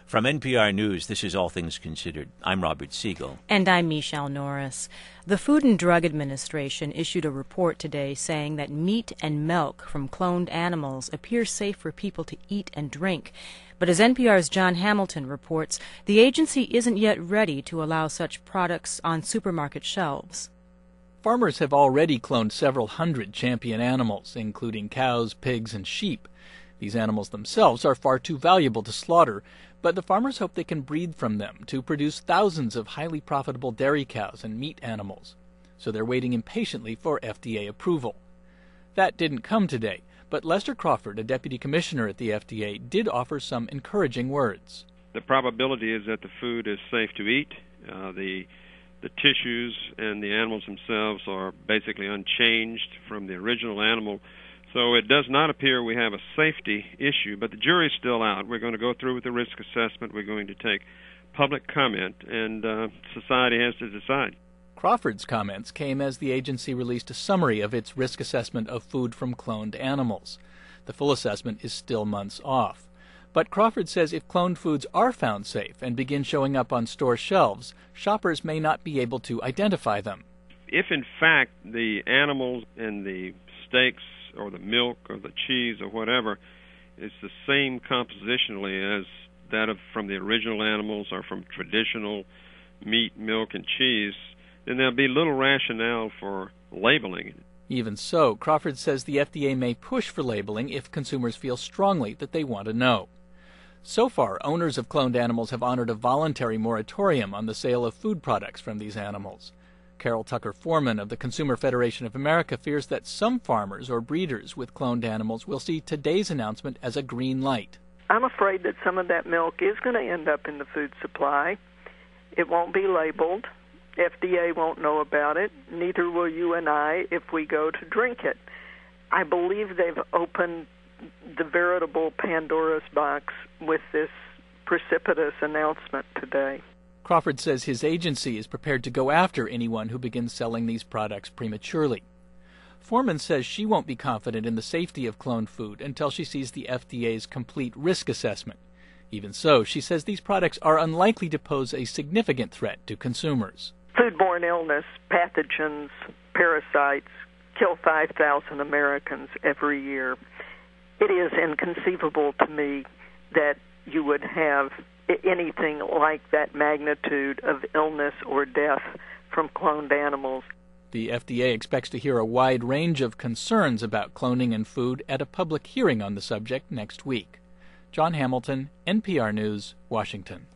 From NPR News, this is All Things Considered. I'm Robert Siegel. And I'm Michelle Norris. The Food and Drug Administration issued a report today saying that meat and milk from cloned animals appear safe for people to eat and drink. But as NPR's John Hamilton reports, the agency isn't yet ready to allow such products on supermarket shelves. Farmers have already cloned several hundred champion animals, including cows, pigs, and sheep. These animals themselves are far too valuable to slaughter, but the farmers hope they can breed from them to produce thousands of highly profitable dairy cows and meat animals. So they're waiting impatiently for FDA approval. That didn't come today, but Lester Crawford, a deputy commissioner at the FDA, did offer some encouraging words. The probability is that the food is safe to eat. The tissues and the animals themselves are basically unchanged from the original animal. So it does not appear we have a safety issue, but the jury's still out. We're going to go through with the risk assessment. We're going to take public comment, and society has to decide. Crawford's comments came as the agency released a summary of its risk assessment of food from cloned animals. The full assessment is still months off. But Crawford says if cloned foods are found safe and begin showing up on store shelves, shoppers may not be able to identify them. If, in fact, the animals and the steaks or the milk or the cheese or whatever is the same compositionally as that from the original animals or from traditional meat, milk, and cheese, then there'll be little rationale for labeling. Even so, Crawford says the FDA may push for labeling if consumers feel strongly that they want to know. So far, owners of cloned animals have honored a voluntary moratorium on the sale of food products from these animals. Carol Tucker Foreman of the Consumer Federation of America fears that some farmers or breeders with cloned animals will see today's announcement as a green light. I'm afraid that some of that milk is going to end up in the food supply. It won't be labeled. FDA won't know about it. Neither will you and I if we go to drink it. I believe they've opened the veritable Pandora's box with this precipitous announcement today. Crawford says his agency is prepared to go after anyone who begins selling these products prematurely. Foreman says she won't be confident in the safety of cloned food until she sees the FDA's complete risk assessment. Even so, she says these products are unlikely to pose a significant threat to consumers. Foodborne illness, pathogens, parasites kill 5,000 Americans every year. It is inconceivable to me that you would have anything like that magnitude of illness or death from cloned animals. The FDA expects to hear a wide range of concerns about cloning in food at a public hearing on the subject next week. John Hamilton, NPR News, Washington.